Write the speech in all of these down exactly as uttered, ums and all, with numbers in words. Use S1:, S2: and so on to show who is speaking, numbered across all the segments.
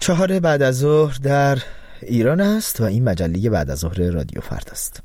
S1: چهار بعد از ظهر در ایران است و این مجله بعد از ظهر رادیو فردا است.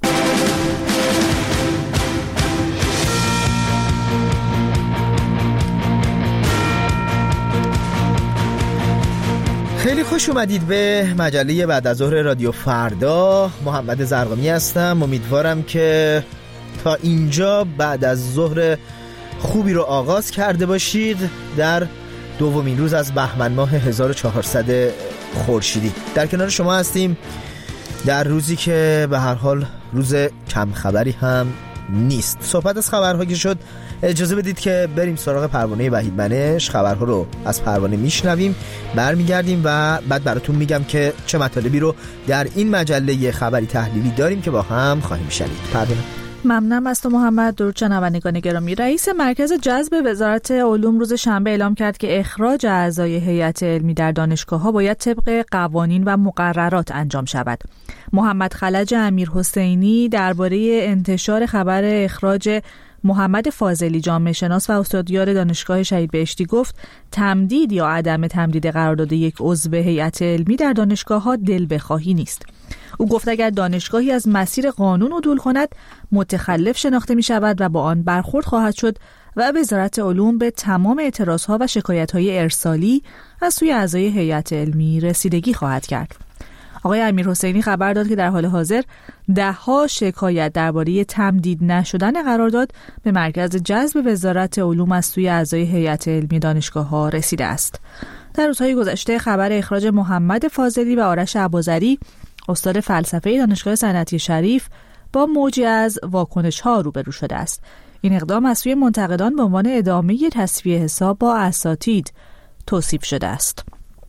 S1: خیلی خوش اومدید به مجله بعد از ظهر رادیو فردا. محمد زرقامی هستم. امیدوارم که تا اینجا بعد از ظهر خوبی رو آغاز کرده باشید در دومین روز از بهمن ماه هزار و چهارصد خورشیدی. در کنار شما هستیم در روزی که به هر حال روز کم خبری هم نیست. صحبت از خبرها که شد، اجازه بدید که بریم سراغ پروانه وحید منش. خبرها رو از پروانه میشنویم، برمیگردیم و بعد براتون میگم که چه مطالبی رو در این مجله خبری تحلیلی داریم که با هم خواهیم شنید. پروانه.
S2: ممنونم از تو محمد. درود شنوندگان گرامی. رئیس مرکز جذب وزارت علوم روز شنبه اعلام کرد که اخراج اعضای هیئت علمی در دانشگاه‌ها باید طبق قوانین و مقررات انجام شود. محمد خلج امیرحسینی درباره انتشار خبر اخراج محمد فاضلی جامعه شناس و استادیار دانشگاه شهید بهشتی گفت تمدید یا عدم تمدید قرارداد یک عضو هیئت علمی در دانشگاه‌ها دل بخواهی نیست. او گفت اگر دانشگاهی از مسیر قانون عدول کند متخلف شناخته می شود و با آن برخورد خواهد شد و وزارت علوم به تمام اعتراضها و شکایت‌های ارسالی از سوی اعضای هیئت علمی رسیدگی خواهد کرد. آقای امیرحسینی خبر داد که در حال حاضر ده‌ها شکایت درباره تمدید نشدن قرارداد به مرکز جذب وزارت علوم از سوی اعضای هیئت علمی دانشگاه‌ها رسیده است. در روزهای گذشته خبر اخراج محمد فاضلی و آرش ابوذری استاد فلسفه دانشگاه صنعتی شریف با موجی از واکنش‌ها روبرو شده است. این اقدام از سوی منتقدان به عنوان ادامه تسویه حساب با اساتید توصیف شده است.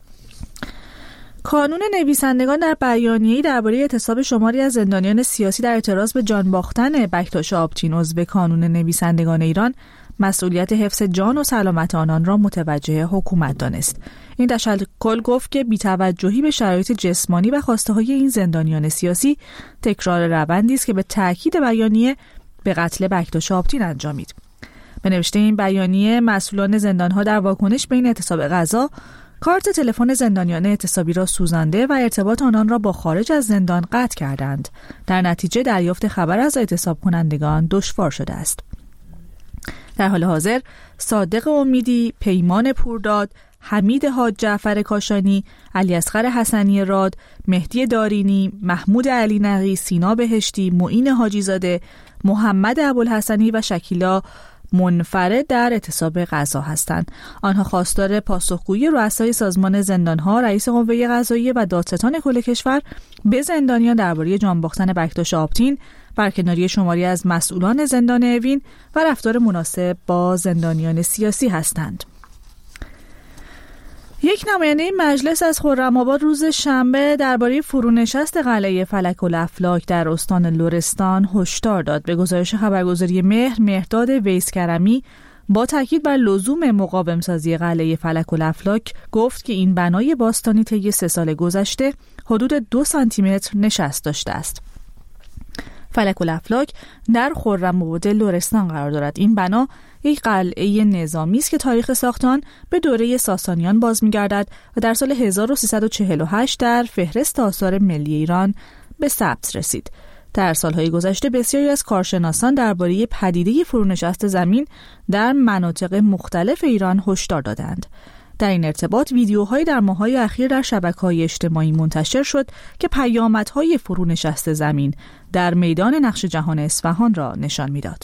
S2: کانون نویسندگان در بیانیه‌ای درباره اعتصاب شماری از زندانیان سیاسی در اعتراض به جان باختن بکتاش آبتین عضو کانون نویسندگان ایران مسئولیت حفظ جان و سلامت آنان را متوجه حکومت دانست. این تشکل گفت که بی‌توجهی به شرایط جسمانی و خواسته‌های این زندانیان سیاسی تکرار روندی است که به تأکید بیانیه به قتل بکتاش آبتین انجامید. به نوشته این بیانیه مسئولان زندان‌ها در واکنش به این اعتصاب غذا کارت تلفن زندانیان اعتصابی را سوزانده و ارتباط آنان را با خارج از زندان قطع کردند. در نتیجه دریافت خبر از اعتصاب کنندگان دشوار شده است. در حال حاضر صادق امیدی، پیمان پورداد، حمید حاج جعفر کاشانی، علی اصغر حسنی راد، مهدی دارینی، محمود علی نقی، سینا بهشتی، معین حاجی زاده، محمد ابوالحسنی و شکیلا منفرد در اعتصاب غذا هستند. آنها خواستار پاسخگویی رؤسای سازمان زندانها، رئیس قوه قضاییه و دادستان کل کشور به زندانیان درباره جان باختن بکتاش آبتین، برکناری شماری از مسئولان زندان اوین و رفتار مناسب با زندانیان سیاسی هستند. یک نماینده مجلس از خرم‌آباد روز شنبه درباره فرونشست قلعه فلک الافلاک در استان لرستان هشدار داد. به گزارش خبرگزاری مهر، مهرداد ویسکرمی با تاکید بر لزوم مقاوم‌سازی قلعه فلک الافلاک گفت که این بنای باستانی طی سه سال گذشته حدود دو سانتی متر نشست داشته است. فلک الافلاک در خرم‌آباد لرستان قرار دارد. این بنا یک قلعه نظامی است که تاریخ ساخت آن به دوره ساسانیان باز می‌گردد و در سال هزار و سیصد و چهل و هشت در فهرست آثار ملی ایران به ثبت رسید. در سالهای گذشته بسیاری از کارشناسان درباره پدیده فرونشست زمین در مناطق مختلف ایران هشدار دادند. در این ارتباط ویدیوهایی در ماه‌های اخیر در شبکه‌های اجتماعی منتشر شد که پیامدهای فرونشست زمین در میدان نقش جهان اصفهان را نشان می‌داد.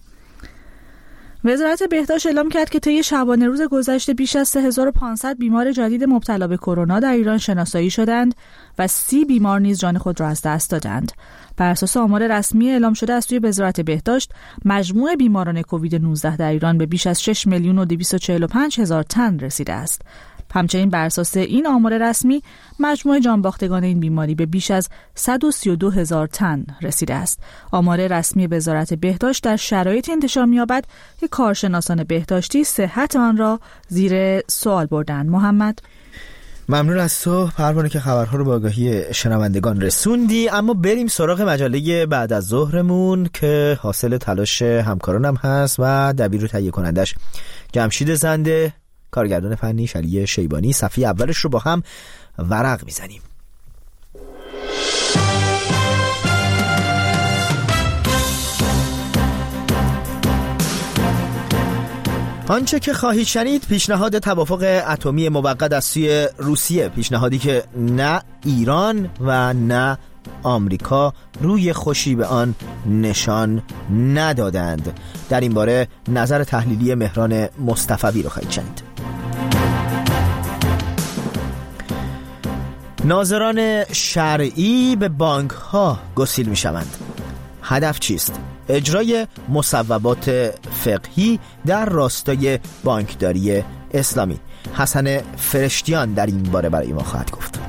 S2: وزارت بهداشت اعلام کرد که طی شبانه روز گذشته بیش از سه هزار و پانصد بیمار جدید مبتلا به کرونا در ایران شناسایی شدند و سی بیمار نیز جان خود را از دست دادند. بر اساس آمار رسمی اعلام شده از سوی وزارت بهداشت، مجموع بیماران کووید نوزده در ایران به بیش از شش میلیون و دویست و چهل و پنج هزار تن رسیده است. همچنین بر اساس این آمار رسمی مجموع جانباختگان این بیماری به بیش از صد و سی و دو هزار تن رسیده است. آمار رسمی وزارت بهداشت در شرایط انتشار می‌یابد که کارشناسان بهداشتی صحت آن را زیر سوال بردند. محمد،
S1: ممنون از تو پروانه که خبرها رو به آگاهی شنوندگان رسوندی. اما بریم سراغ مجله بعد از ظهرمون که حاصل تلاش همکارانم هست و دبیر و تهیه کنندش جمشید زنده کارگردان فنی شلیه شیبانی. صفحه اولش رو با هم ورق میزنیم. آنچه که خواهید شنید پیشنهاد توافق اتمی موقت از سوی روسیه، پیشنهادی که نه ایران و نه آمریکا روی خوشی به آن نشان ندادند. در این باره نظر تحلیلی مهران مصطفوی رو خواهید شنید. ناظران شرعی به بانک ها گسیل می شوند. هدف چیست؟ اجرای مصوبات فقهی در راستای بانکداری اسلامی. حسن فرشتیان در این باره برای ما خواهد گفت.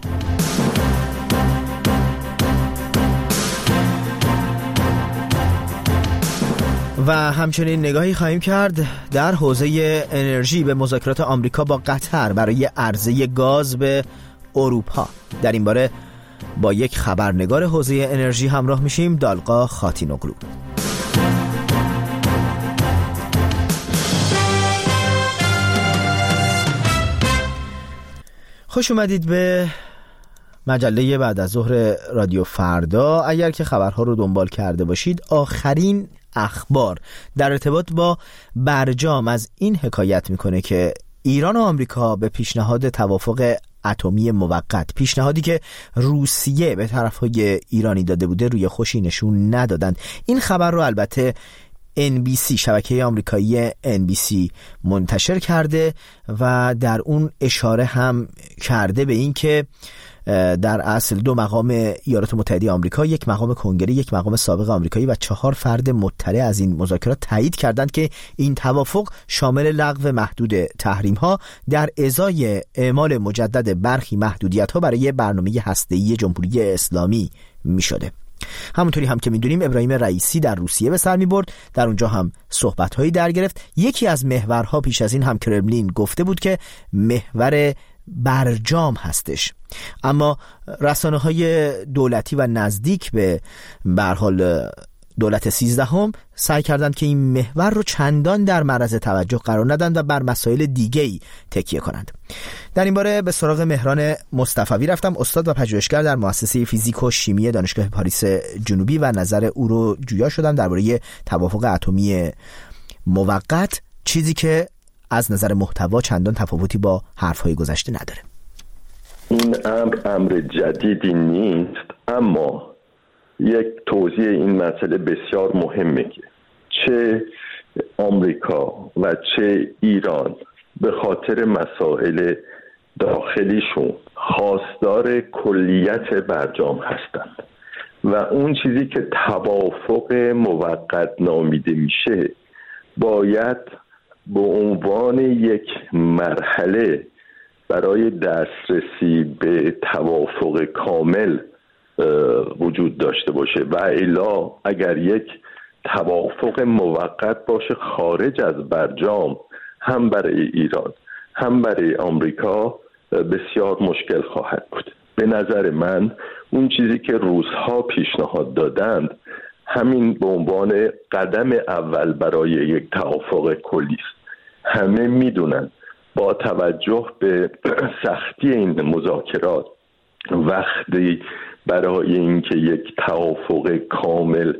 S1: و همچنین نگاهی خواهیم کرد در حوزه انرژی به مذاکرات آمریکا با قطر برای عرضه گاز به اروپا. در این باره با یک خبرنگار حوزه انرژی همراه میشیم، دالقا خاتینوغلو. خوش اومدید به مجله بعد از ظهر رادیو فردا. اگر که خبرها رو دنبال کرده باشید، آخرین اخبار در ارتباط با برجام از این حکایت میکنه که ایران و آمریکا به پیشنهاد توافق اتمی موقت، پیشنهادی که روسیه به طرفهای ایرانی داده بوده، روی خوشی نشون ندادند. این خبر رو البته ان بی سی، شبکه آمریکایی ان بی سی منتشر کرده و در اون اشاره هم کرده به این که در اصل دو مقام ایالات متحده آمریکا، یک مقام کنگره، یک مقام سابق آمریکایی و چهار فرد مطلع از این مذاکرات تایید کردند که این توافق شامل لغو محدود تحریم‌ها در ازای اعمال مجدد برخی محدودیت‌ها برای برنامه هسته‌ای جمهوری اسلامی می‌شده. همونطوری هم که می‌دونیم ابراهیم رئیسی در روسیه به سر می‌برد، در اونجا هم صحبت‌هایی در گرفت. یکی از محورها پیش از این هم کرملین گفته بود که محور برجام هستش، اما رسانه‌های دولتی و نزدیک به به هر حال دولت سیزدهم سعی کردند که این محور رو چندان در معرض توجه قرار ندن و بر مسائل دیگه‌ای تکیه کنند. در این باره به سراغ مهران مصطفوی رفتم، استاد و پژوهشگر در مؤسسه فیزیک و شیمی دانشگاه پاریس جنوبی، و نظر او رو جویا شدم درباره توافق اتمی موقت، چیزی که از نظر محتوا چندان تفاوتی با حرف‌های گذشته نداره.
S3: این امر امر جدیدی نیست، اما یک توضیح این مسئله بسیار مهمه که چه آمریکا و چه ایران به خاطر مسائل داخلیشون خواستار کلیت برجام هستند و اون چیزی که توافق موقت نامیده میشه باید به عنوان یک مرحله برای دسترسی به توافق کامل وجود داشته باشه و الا اگر یک توافق موقت باشه خارج از برجام، هم برای ایران هم برای آمریکا بسیار مشکل خواهد بود. به نظر من اون چیزی که روس‌ها پیشنهاد دادند همین به عنوان قدم اول برای یک توافق کلی است. همه میدونن با توجه به سختی این مذاکرات وقتی برای اینکه یک توافق کامل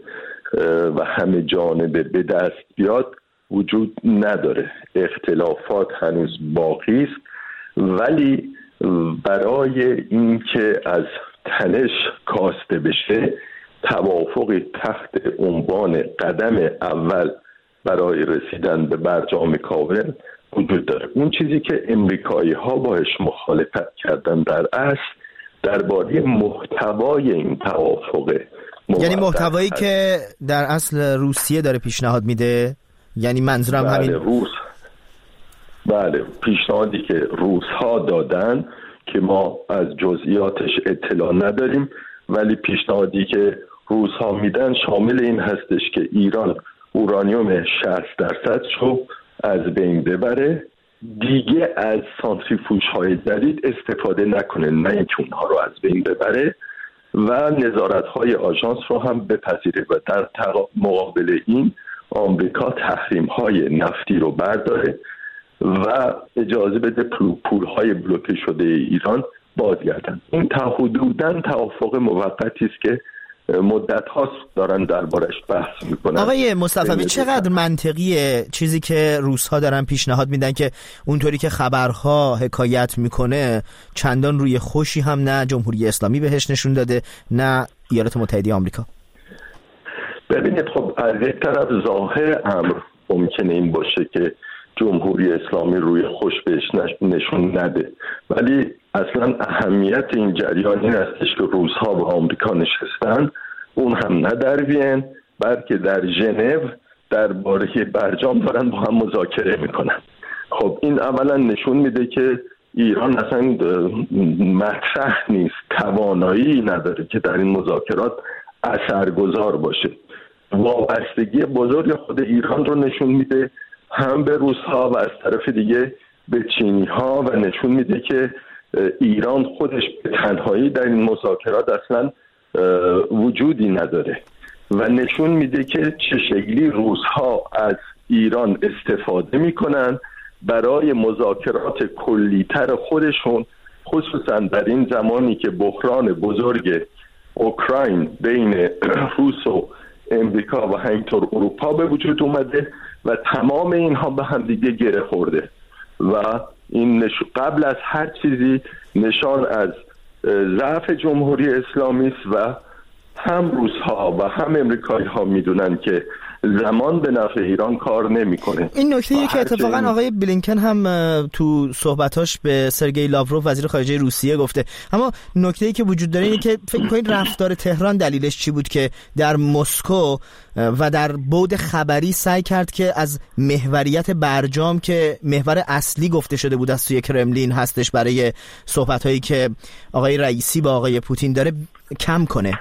S3: و همه جانبه به دست بیاد وجود نداره. اختلافات هنوز باقی است، ولی برای اینکه از تنش کاسته بشه توافقی تحت عنوان قدم اول برای رسیدن به برجام کامل وجود داره. اون چیزی که امریکایی ها باش مخالفت کردن در اصل درباره محتوای این توافق،
S1: یعنی محتوایی هست که در اصل روسیه داره پیشنهاد میده، یعنی منظورم
S3: بله
S1: همین
S3: روس بله پیشنهادی که روس ها دادن که ما از جزئیاتش اطلاع نداریم، ولی پیشنهادی که روس ها میدن شامل این هستش که ایران اورانیوم شصت درصد رو از بین ببره، دیگه از سانتریفوژ های جدید استفاده نکنه، نه اینکه اونها رو از بین ببره و نظارت های آژانس رو هم بپذیره و در مقابل این آمریکا تحریم های نفتی رو برداره و اجازه بده پولهای بلوکه شده ایران بازگردن. این تا حدوداً توافق موقتی است که مدت هاست دارن دربارش بحث میکنن.
S1: آقای مصطفی چقدر منطقیه چیزی که روس‌ها دارن پیشنهاد میدن که اونطوری که خبرها حکایت میکنه چندان روی خوشی هم نه جمهوری اسلامی بهش نشون داده نه ایالات متحده آمریکا؟
S3: ببینید خب از یک طرف ظاهر امر ممکنه این باشه که جمهوری اسلامی روی خوش بهش نشون نده، ولی اصلا اهمیت این جریان این استش که روس‌ها با آمریکا نشستن، اون هم نه در وین بلکه در ژنو درباره برجام دارن با هم مذاکره میکنن. خب این اولا نشون میده که ایران اصلا مطرح نیست، توانایی نداره که در این مذاکرات اثرگذار باشه. وابستگی بزرگ خود ایران رو نشون میده، هم به روس‌ها و از طرف دیگه به چینی‌ها، و نشون میده که ایران خودش به تنهایی در این مذاکرات اصلا وجودی نداره و نشون میده که چه شکلی روس‌ها از ایران استفاده میکنن برای مذاکرات کلی‌تر خودشون، خصوصا در این زمانی که بحران بزرگ اوکراین بین روس و امریکا و همینطور اروپا به وجود اومده و تمام اینها به هم دیگه گره خورده و این نش... قبل از هر چیزی نشان از ضعف جمهوری اسلامی است و هم روس‌ها و هم امریکایی‌ها میدونن که زمان به نفع ایران کار نمیکنه.
S1: این نکته‌ای که اتفاقا این... آقای بلینکن هم تو صحبتاش به سرگئی لاوروف وزیر خارجه روسیه گفته. اما نکته‌ای که وجود داره اینه که فکر می‌کنید رفتار تهران دلیلش چی بود که در مسکو و در بعد خبری سعی کرد که از محوریت برجام که محور اصلی گفته شده بود از سوی کرملین هستش برای صحبت‌هایی که آقای رئیسی با آقای پوتین داره کم کنه؟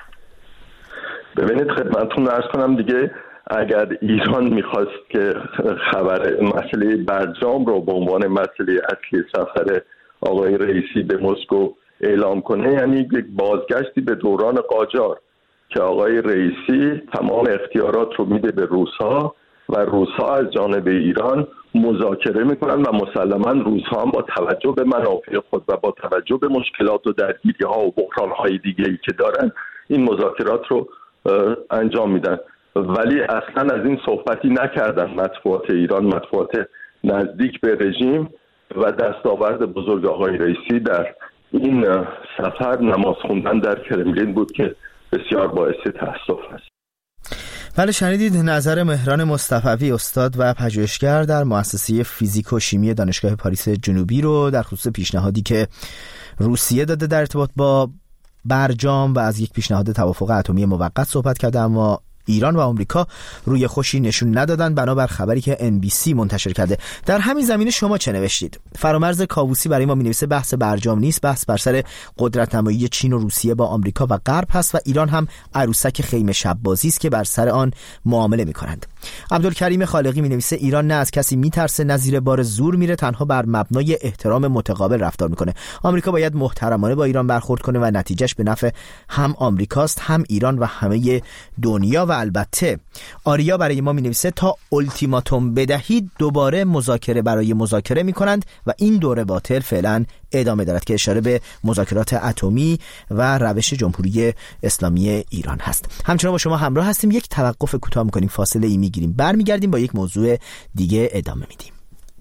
S3: ببینید خدمتتون عرض کنم دیگه اگر ایران میخواست که خبر مسئله برجام رو به عنوان مسئله اصلی سفر آقای رئیسی به مسکو اعلام کنه، یعنی یک بازگشتی به دوران قاجار که آقای رئیسی تمام اختیارات رو میده به روس‌ها و روس‌ها از جانب ایران مذاکره میکنن و مسلماً روس‌ها هم با توجه به منافع خود و با توجه به مشکلات و درگیری‌ها و بحران‌های دیگه‌ای که دارن این مذاکرات رو انجام میدن. ولی اصلا از این صحبتی نکردن مطبوعات ایران، مطبوعات نزدیک به رژیم، و دستاورد بزرگ آقای رئیسی در این سفر نماز خوندن در کرملین بود که بسیار باعث تأسف است.
S1: بله شنیدید نظر مهران مصطفی استاد و پژوهشگر در مؤسسه فیزیک و شیمی دانشگاه پاریس جنوبی رو در خصوص پیشنهادی که روسیه داده در ارتباط با برجام و از یک پیشنهاد توافق اتمی موقت صحبت کرده، اما ایران و آمریکا روی خوشی نشون ندادن بنابر خبری که ان بی سی منتشر کرده. در همین زمینه شما چه نوشتید؟ فرامرز کاووسی برای ما می‌نویسه بحث برجام نیست، بحث بر سر قدرت نمایی چین و روسیه با آمریکا و غرب هست و ایران هم عروسک خیمه شب بازی است که بر سر آن معامله می‌کنند. عبدالکریم خالقی می‌نویسه ایران نه از کسی میترسه نه زیر بار زور میره، تنها بر مبنای احترام متقابل رفتار میکنه. آمریکا باید محترمانه با ایران برخورد کنه و نتیجهش به نفع هم آمریکاست هم ایران و همه دنیا. و البته آریا برای ما می‌نویسه تا التیماتوم بدهید دوباره مذاکره برای مذاکره می‌کنند و این دوره باطل فعلا ادامه دارد، که اشاره به مذاکرات اتمی و روش جمهوری اسلامی ایران هست. همچنان با شما همراه هستیم، یک توقف کوتاه می‌کنیم، فاصله ای می‌گیریم، برمیگردیم با یک موضوع دیگه ادامه میدیم.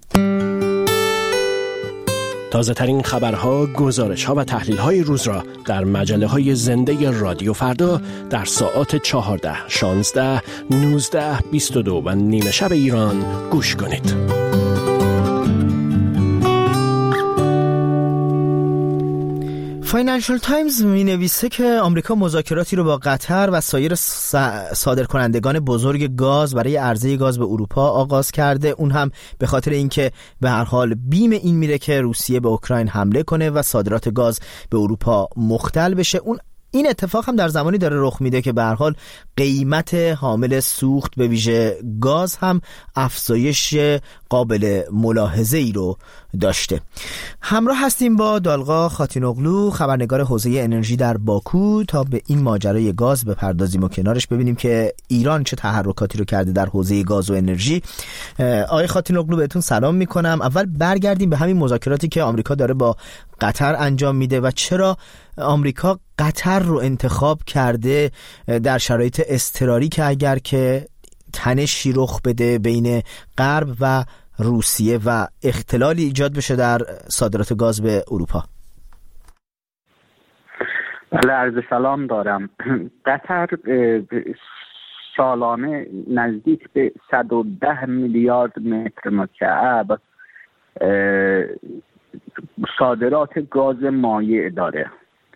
S4: تازه ترین خبرها، گزارش‌ها و تحلیل‌های روز را در مجله‌های زنده رادیو فردا در ساعات چهارده، شانزده، نوزده، بیست و دو و نیمه شب ایران گوش کنید.
S1: فاینانشال تایمز می نویسه که آمریکا مذاکراتی رو با قطر و سایر صادرکنندگان بزرگ گاز برای عرضه گاز به اروپا آغاز کرده، اون هم به خاطر اینکه به هر حال بیم این میره که روسیه به اوکراین حمله کنه و صادرات گاز به اروپا مختل بشه. اون این اتفاق هم در زمانی داره رخ میده که به هر حال قیمت حامل سوخت به ویژه گاز هم افزایش قابل ملاحظه ای رو داشته. همراه هستیم با دالغا خاتینوغلو، خبرنگار حوزه انرژی در باکو، تا به این ماجرای گاز بپردازیم و کنارش ببینیم که ایران چه تحرکاتی رو کرده در حوزه گاز و انرژی. آقای خاتینوغلو بهتون سلام میکنم. اول برگردیم به همین مذاکراتی که آمریکا داره با قطر انجام میده و چرا آمریکا قطر رو انتخاب کرده در شرایط اضطراری که اگر که تنشی رخ بده بین غرب و روسیه و اختلالی ایجاد بشه در صادرات گاز به اروپا.
S5: بله، عرض سلام دارم. قطر سالانه نزدیک به صد و ده میلیارد متر مکعب صادرات گاز مایع داره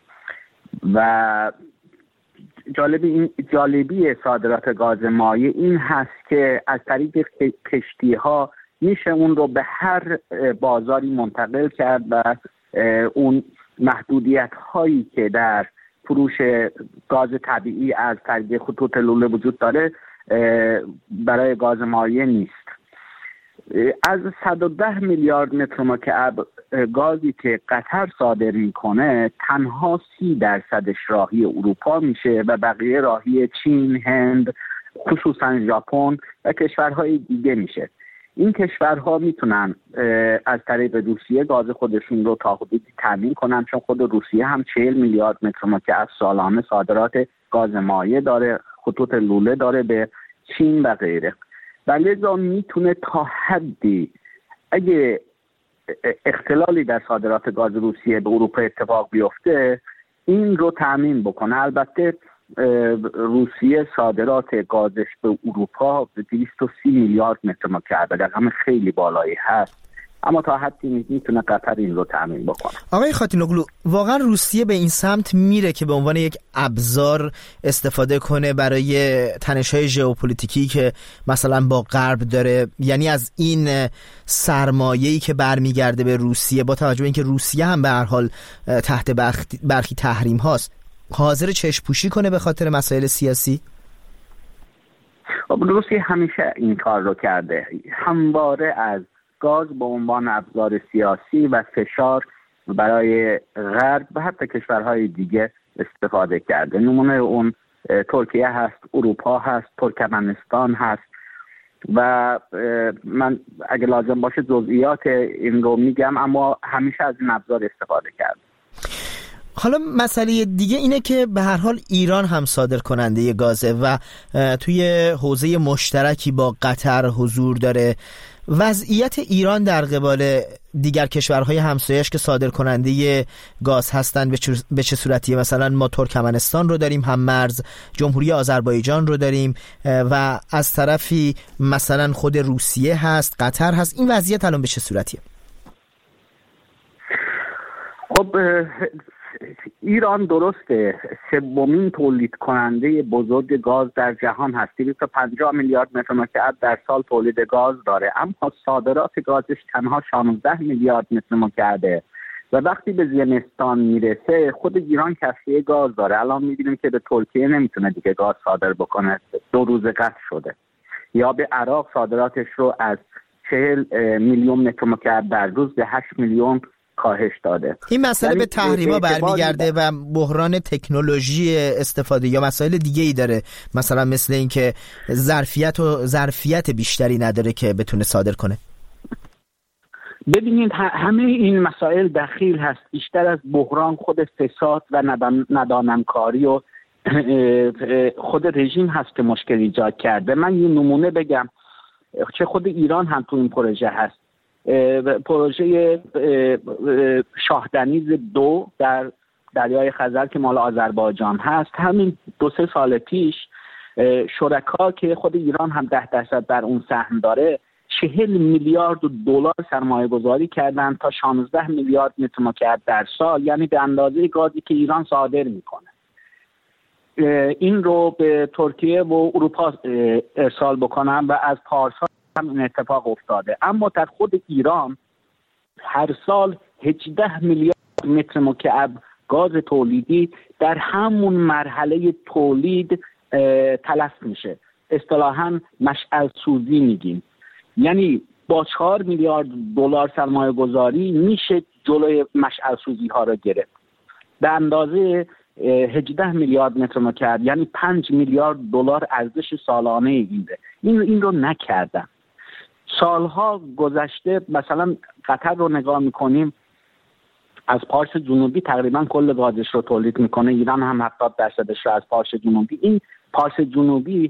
S5: و جالبی این جالبی صادرات گاز مایع این هست که از طریق کشتی ها میشه اون رو به هر بازاری منتقل کرد و اون محدودیت هایی که در فروش گاز طبیعی از طریق خطوط لوله وجود داره برای گاز مایع نیست. از صد و ده میلیارد متر مکعب گازی که قطر صادر میکنه تنها سی درصدش راهی اروپا میشه و بقیه راهی چین، هند، خصوصا ژاپن و کشورهای دیگه میشه. این کشورها میتونن از طریق روسیه گاز خودشون رو تا حدودی تامین کنن، چون خود روسیه هم چهل میلیارد متر مکعب سالانه صادرات گاز مایع داره، خطوط لوله داره به چین و غیره. و لذا میتونه تا حدی اگه اختلالی در صادرات گاز روسیه به اروپا اتفاق بیفته این رو تامین بکنه. البته روسیه صادرات گازش به اروپا به دویست و سی میلیارد متر مکعب رقم خیلی بالایی هست، اما تا حدی میتونه قطر این رو تامین بکنه.
S1: آقای خاتینوغلو، واقعا روسیه به این سمت میره که به عنوان یک ابزار استفاده کنه برای تنش‌های ژئوپلیتیکی که مثلا با غرب داره؟ یعنی از این سرمایه‌ای که برمیگرده به روسیه، با توجه به اینکه روسیه هم به هر حال تحت برخی تحریم هاست، حاضر چشم پوشی کنه به خاطر مسائل سیاسی؟
S5: روسیه همیشه این کار رو کرده، همواره از گاز به عنوان ابزار سیاسی و فشار برای غرب و حتی کشورهای دیگه استفاده کرده. نمونه اون ترکیه هست، اروپا هست، ترکمنستان هست و من اگه لازم باشه جزئیات این رو میگم، اما همیشه از این ابزار استفاده کرده.
S1: حالا مسئله دیگه اینه که به هر حال ایران هم صادر کننده گازه و توی حوزه مشترکی با قطر حضور داره. وضعیت ایران در قبال دیگر کشورهای همسایه‌اش که صادر کننده گاز هستن به چه صورتیه؟ مثلا ما ترکمنستان رو داریم، هم مرز جمهوری آذربایجان رو داریم و از طرفی مثلا خود روسیه هست، قطر هست. این وضعیت الان به چه صورتیه؟
S5: خب ایران درسته سومین تولید کننده بزرگ گاز در جهان هست، دویست و پنجاه میلیارد متر مکعب در سال تولید گاز داره، اما صادرات گازش تنها شانزده میلیارد متر مکعبه و وقتی به زمستان میرسه خود ایران کسری گاز داره. الان میبینیم که به ترکیه نمیتونه دیگه گاز صادر بکنه، دو روز قطع شده، یا به عراق صادراتش رو از چهل میلیون متر مکعب در روز به هشت میلیون کاهش داده.
S1: این مسئله به تحریما برمیگرده و بحران تکنولوژی استفاده یا مسائل دیگه ای داره، مثلا مثل این که ظرفیت و ظرفیت بیشتری نداره که بتونه صادر کنه.
S5: ببینید همه این مسائل دخیل هست، بیشتر از بحران خود فساد و ندانمکاری و خود رژیم هست که مشکل ایجاد کرده. من یه نمونه بگم، چه خود ایران هم تو این پروژه هست. پروژه شاهدنیز دو در دریای خزر که مال آذربایجان هست، همین دو سه سال پیش شرکا که خود ایران هم ده درصد در اون سهم داره چهل میلیارد دلار سرمایه گذاری کردن تا شانزده میلیارد متر مکعب در سال، یعنی به اندازه گازی که ایران صادر میکنه. این رو به ترکیه و اروپا ارسال بکنن و از پارسال هم این اتفاق افتاده. اما در خود ایران هر سال هجده میلیارد متر مکعب گاز تولیدی در همون مرحله تولید تلف میشه. اصطلاحاً مشعل سوزی میگیم، یعنی با چهار میلیارد دلار سرمایه گذاری میشه جلوی مشعل سوزی ها را گرفت به اندازه هجده میلیارد متر مکعب، یعنی پنج میلیارد دلار ارزش سالانه اینه. این این رو نکردن. سالها گذشته مثلا قطر رو نگاه میکنیم، از پارس جنوبی تقریبا کل گازش رو تولید میکنه، ایران هم هفتاد درصدش رو از پارس جنوبی. این پارس جنوبی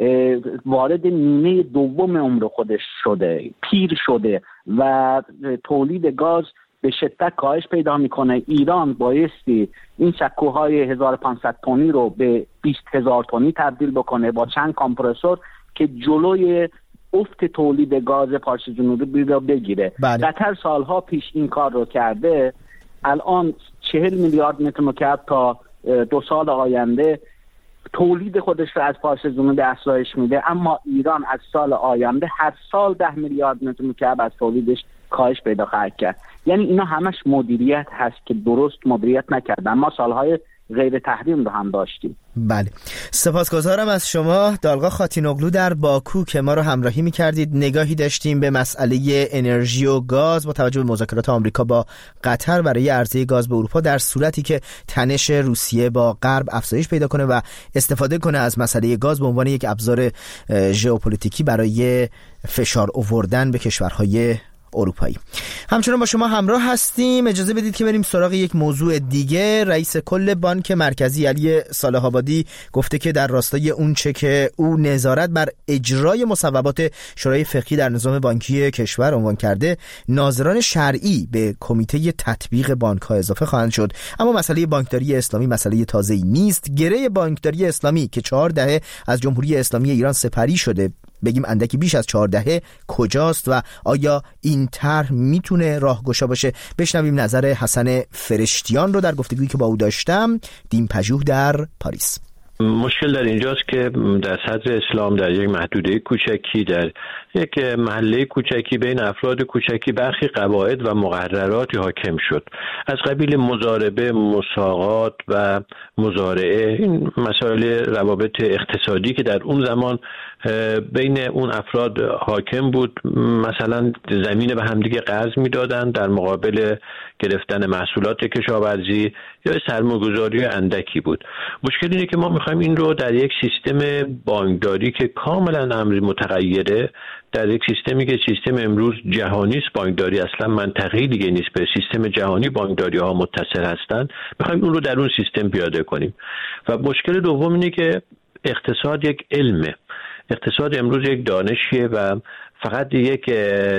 S5: وارد نیمه دوم عمر خودش شده، پیر شده و تولید گاز به شدت کاهش پیدا میکنه. ایران بایستی این سکوهای هزار و پانصد تنی رو به بیست هزار تنی تبدیل بکنه با چند کامپرسور که جلوی افت تولید گاز پارس جنوبی رو بگیره.
S1: بله.
S5: قطر سالها پیش این کار رو کرده. الان چهل میلیارد متر مکعب تا دو سال آینده تولید خودش رو از پارس جنوبی افزایش میده، اما ایران از سال آینده هر سال ده میلیارد متر مکعب از تولیدش کاهش پیدا خواهد کرد. یعنی اینا همش مدیریت هست که درست مدیریت نکردن. ما سالهای غیر تحریم رو هم داشتیم.
S1: بله، سپاسگزارم از شما دالغا خاتینوغلو در باکو که ما رو همراهی می‌کردید. نگاهی داشتیم به مسئله انرژی و گاز با توجه به مذاکرات آمریکا با قطر برای عرضه گاز به اروپا در صورتی که تنش روسیه با غرب افزایش پیدا کنه و استفاده کنه از مسئله گاز به عنوان یک ابزار ژئوپلیتیکی برای فشار آوردن به کشورهای اروپایی. همچنان با شما همراه هستیم. اجازه بدید که بریم سراغ یک موضوع دیگه. رئیس کل بانک مرکزی علی صالح آبادی گفته که در راستای اون چه که او نظارت بر اجرای مصوبات شورای فقهی در نظام بانکی کشور عنوان کرده، ناظران شرعی به کمیته تطبیق بانک‌ها اضافه خواهند شد. اما مسئله بانکداری اسلامی مسئله تازه‌ای نیست. گره بانکداری اسلامی که چهار دهه از جمهوری اسلامی ایران سپری شده، بگیم اندکی بیش از چهار دهه، کجاست و آیا این طرح میتونه راهگشا باشه؟ بشنویم نظر حسن فرشتیان رو در گفتگویی که با او داشتم. دیم پژوه در پاریس.
S6: مشکل در اینجاست که در صدر اسلام در یک محدوده کوچکی، در یک محله کوچکی، بین افراد کوچکی برخی قواعد و مقرراتی حاکم شد، از قبیل مضاربه، مساقات و مزارعه. این مسائل روابط اقتصادی که در اون زمان بین اون افراد حاکم بود، مثلا زمین به همدیگه قرض میدادن در مقابل گرفتن محصولات کشاورزی یا سرمایه‌گذاری اندکی بود. مشکل اینه که ما میخوایم این رو در یک سیستم بانکداری که کاملا امری متغیره، در یک سیستمی که سیستم امروز جهانی است، بانکداری اصلا منطقی دیگه نیست، به سیستم جهانی بانکداری ها متصل هستند، میخوایم اون رو در اون سیستم پیاده کنیم. و مشکل دوم اینه که اقتصاد یک علمه، اقتصاد امروز یک دانشیه و فقط یک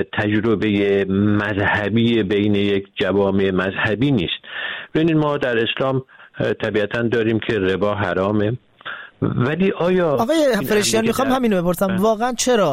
S6: تجربه مذهبی بین یک جوامع مذهبی نیست. ببینید ما در اسلام طبیعتاً داریم که ربا حرامه، ولی آیا
S1: آقای فرشتیان میخوام همینو بپرسم، واقعا چرا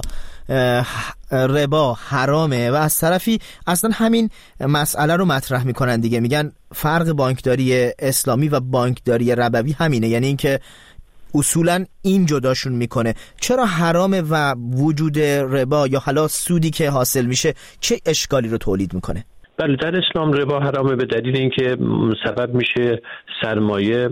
S1: ربا حرامه و از طرفی اصلا همین مسئله رو مطرح میکنن دیگه، میگن فرق بانکداری اسلامی و بانکداری ربوی همینه، یعنی اینکه اصولا این جداشون میکنه. چرا حرامه و وجود ربا یا حالا سودی که حاصل میشه چه اشکالی رو تولید میکنه؟
S6: بله، در اسلام ربا حرامه به دلیل اینکه سبب میشه سرمایه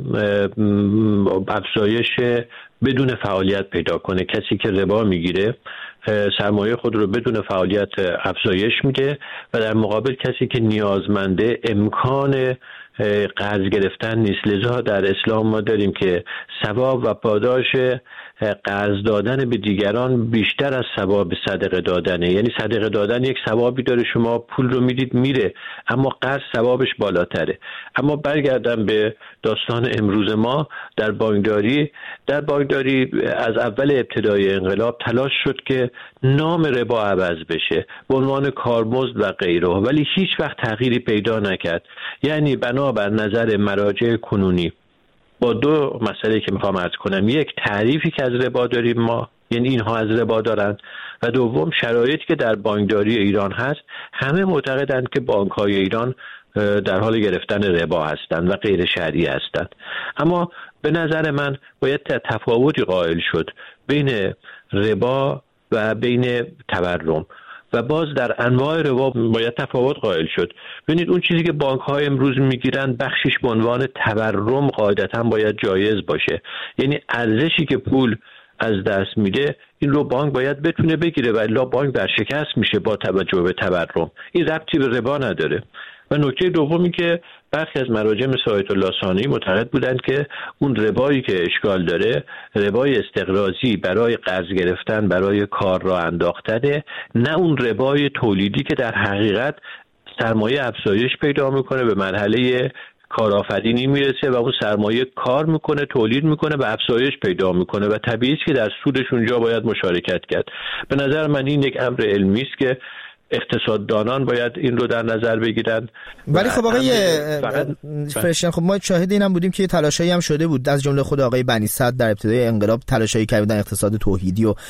S6: افزایش بدون فعالیت پیدا کنه. کسی که ربا میگیره سرمایه خود رو بدون فعالیت افزایش میده و در مقابل کسی که نیازمنده امکان قرض گرفتن نیست. لذا در اسلام ما داریم که ثواب و پاداش قرض دادن به دیگران بیشتر از ثواب صدقه دادنه. یعنی صدقه دادن یک ثوابی داره، شما پول رو میدید میره، اما قرض ثوابش بالاتره. اما برگردم به داستان امروز ما در بانکداری. در بانکداری از اول ابتدای انقلاب تلاش شد که نام ربا عوض بشه به عنوان کارمزد و غیره، ولی هیچ وقت تغییری پیدا نکرد. یعنی بنابر نظر مراجع کنونی با دو مسئله که میخوام عرض کنم، یک تعریفی که از ربا داریم ما، یعنی اینها از ربا دارند، و دوم شرایطی که در بانکداری ایران هست. همه معتقدند که بانک‌های ایران در حال گرفتن ربا هستند و غیر شرعی هستند. اما به نظر من باید تفاوتی قائل شد بین ربا و بین تورم و باز در انواع ربا باید تفاوت قائل شد. ببینید اون چیزی که بانک‌ها امروز میگیرن بخشش به عنوان تورم قاعدتاً باید جایز باشه، یعنی ارزشی که پول از دست میده، این رو بانک باید بتونه بگیره و الا بانک برشکست میشه با توجه به تورم. این ربطی به ربا نداره. و نکته دومی که برخی از مراجع مثل آیت الله ثانی معتقد بودند که اون ربایی که اشکال داره ربای استقراضی برای قرض گرفتن برای کار را انداختنه، نه اون ربای تولیدی که در حقیقت سرمایه افزایش پیدا میکنه، به مرحله کارآفرینی میرسه و اون سرمایه کار میکنه، تولید میکنه و افزایش پیدا میکنه و طبیعیه که در سودش اونجا باید مشارکت کرد. به نظر من این یک امر علمی است که اقتصاددانان باید این رو در نظر بگیرن.
S1: ولی خب آقای فرشتین، خب ما شاهد اینم بودیم که تلاشایی هم شده بود از جمله خود آقای بنی صدر در ابتدای انقلاب تلاشایی کردن اقتصاد توحیدی و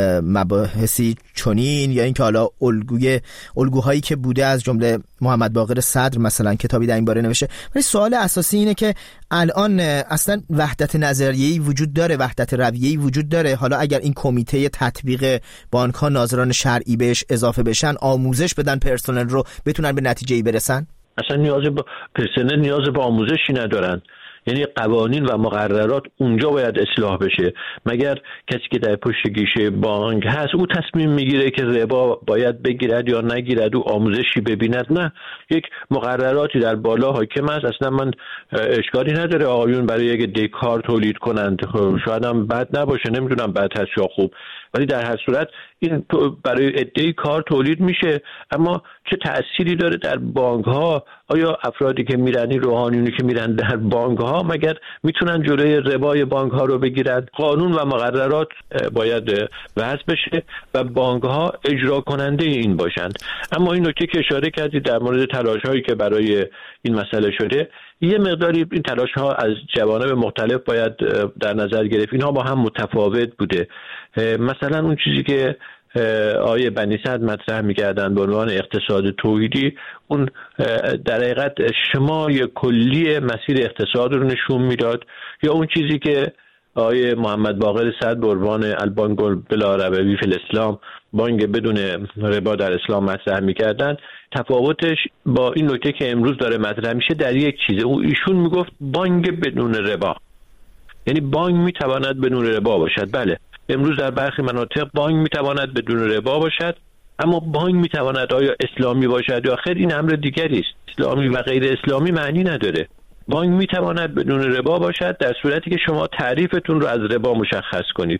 S1: مباحثی چنین، یا اینکه حالا الگوی الگوهایی که بوده از جمله محمد باقر صدر مثلا کتابی در این باره نوشته. ولی سوال اساسی اینه که الان اصلا وحدت نظریه‌ای وجود داره، وحدت رویه‌ای وجود داره؟ حالا اگر این کمیته تطبیق بانک‌ها ناظران شرعی بهش اضافه بشن، آموزش بدن پرسنل رو، بتونن به نتیجه‌ای برسن؟
S6: اصلا نیاز به پرسنل نیاز به آموزشی ندارن. یعنی قوانین و مقررات اونجا باید اصلاح بشه. مگر کسی که در پشت گیشه بانک هست او تصمیم میگیره که ربا باید بگیرد یا نگیرد، او آموزشی ببیند؟ نه، یک مقرراتی در بالا حاکم است. اصلا من اشکالی نداره آقایون برای یک دکار تولید کنند، شاید هم بد نباشه، نمیدونم بد هست یا خوب، ولی در هر صورت این برای عده‌ای کار تولید میشه. اما چه تأثیری داره در بانک ها؟ آیا افرادی که میرن، این روحانیونی که میرن در بانک ها، مگر میتونن جلوی ربای بانک ها رو بگیرن؟ قانون و مقررات باید وضع بشه و بانک ها اجرا کننده این باشند. اما این نکته که اشاره کردید در مورد تلاش هایی که برای این مسئله شده، یه مقداری این تلاش ها از جوانب مختلف باید در نظر گرفت. اینها با هم متفاوت بوده. مثلا اون چیزی که آیه بنی صدر مطرح می‌کردن به عنوان اقتصاد توحیدی، اون در حقیقت شمای کلی مسیر اقتصاد رو نشون میداد، یا اون چیزی که آیه محمد باقر صدر به عنوان البانک بلا ربوی فی الاسلام، بانک بدون ربا در اسلام مطرح می‌کردن، تفاوتش با این نکته که امروز داره مطرح میشه در یک چیزه. او ایشون میگفت بانک بدون ربا، یعنی بانک میتواند بدون ربا باشد. بله، امروز در برخی مناطق بانک میتواند بدون ربا باشد، اما بانک میتواند آیا اسلامی باشد یا خیر، این امر دیگری است. اسلامی و غیر اسلامی معنی نداره. بانک میتواند بدون ربا باشد در صورتی که شما تعریفتون رو از ربا مشخص کنید.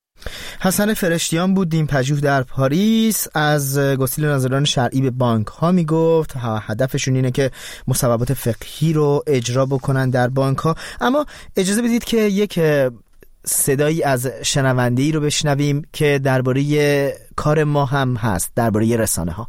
S1: حسن فرشتیان بود، دین پژوه در پاریس، از گسیل ناظران شرعی به بانک ها میگفت هدفشون اینه که مصوبات فقهی رو اجرا بکنن در بانک ها. اما اجازه بدید که یک صدایی از شنونده‌ای رو بشنویم که درباره کار ما هم هست، درباره رسانه ها.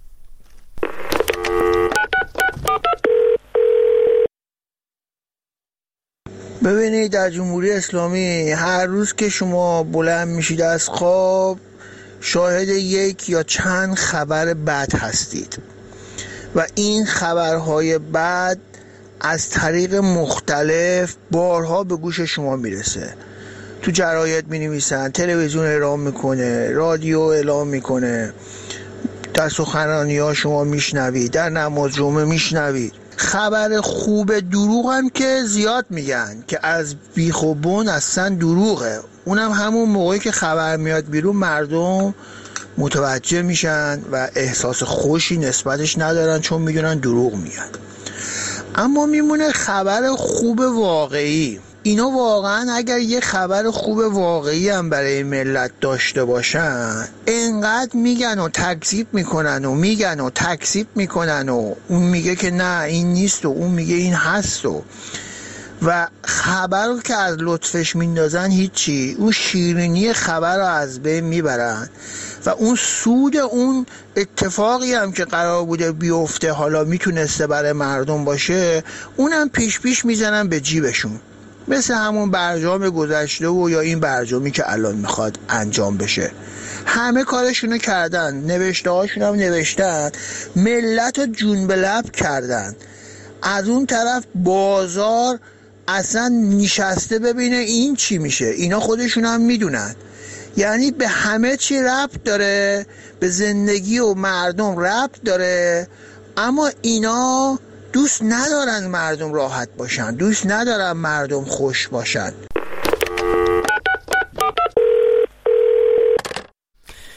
S7: ببینید، در جمهوری اسلامی هر روز که شما بلند میشید از خواب شاهد یک یا چند خبر بد هستید و این خبرهای بد از طریق مختلف بارها به گوش شما میرسه. تو جراید می نویسن، تلویزیون اعلام میکنه، رادیو اعلام میکنه، در سخنرانی ها شما میشنوید، در نماز جمعه میشنوید. خبر خوب دروغ هم که زیاد میگن که از بیخ و بن اصلا دروغه. اونم همون موقعی که خبر میاد بیرون مردم متوجه میشن و احساس خوشی نسبتش ندارن چون میدونن دروغ میگن. اما میمونه خبر خوب واقعی. اینا واقعا اگر یه خبر خوب واقعی هم برای ملت داشته باشن، انقدر میگن و تکذیب میکنن و میگن و تکذیب میکنن و اون میگه که نه این نیست و اون میگه این هست و و خبر رو که از لطفش میندازن هیچی، اون شیرینی خبر رو از بین میبرن و اون سود اون اتفاقی هم که قرار بوده بیفته حالا میتونسته برای مردم باشه، اونم پیش پیش میزنن به جیبشون، مثل همون برجام گذشته و یا این برجامی که الان میخواد انجام بشه. همه کارشونو کردن، نوشته هاشون هم نوشتن، ملت رو جون به لب کردن. از اون طرف بازار اصلا نشسته ببینه این چی میشه. اینا خودشون هم میدونن، یعنی به همه چی ربط داره، به زندگی و مردم ربط داره، اما اینا دوست ندارن مردم راحت باشن، دوست ندارن مردم خوش باشن.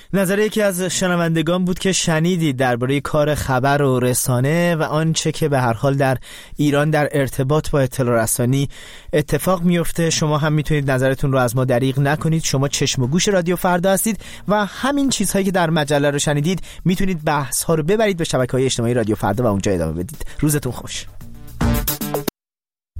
S1: نظر یکی از شنوندگان بود که شنیدید درباره کار خبر و رسانه و آنچه که به هر حال در ایران در ارتباط با اطلاع رسانی اتفاق میفته. شما هم میتونید نظرتون رو از ما دریغ نکنید. شما چشم و گوش رادیو فردا هستید و همین چیزهایی که در مجله رو شنیدید میتونید بحث ها رو ببرید به شبکه‌های اجتماعی رادیو فردا و اونجا ادامه بدید. روزتون خوش.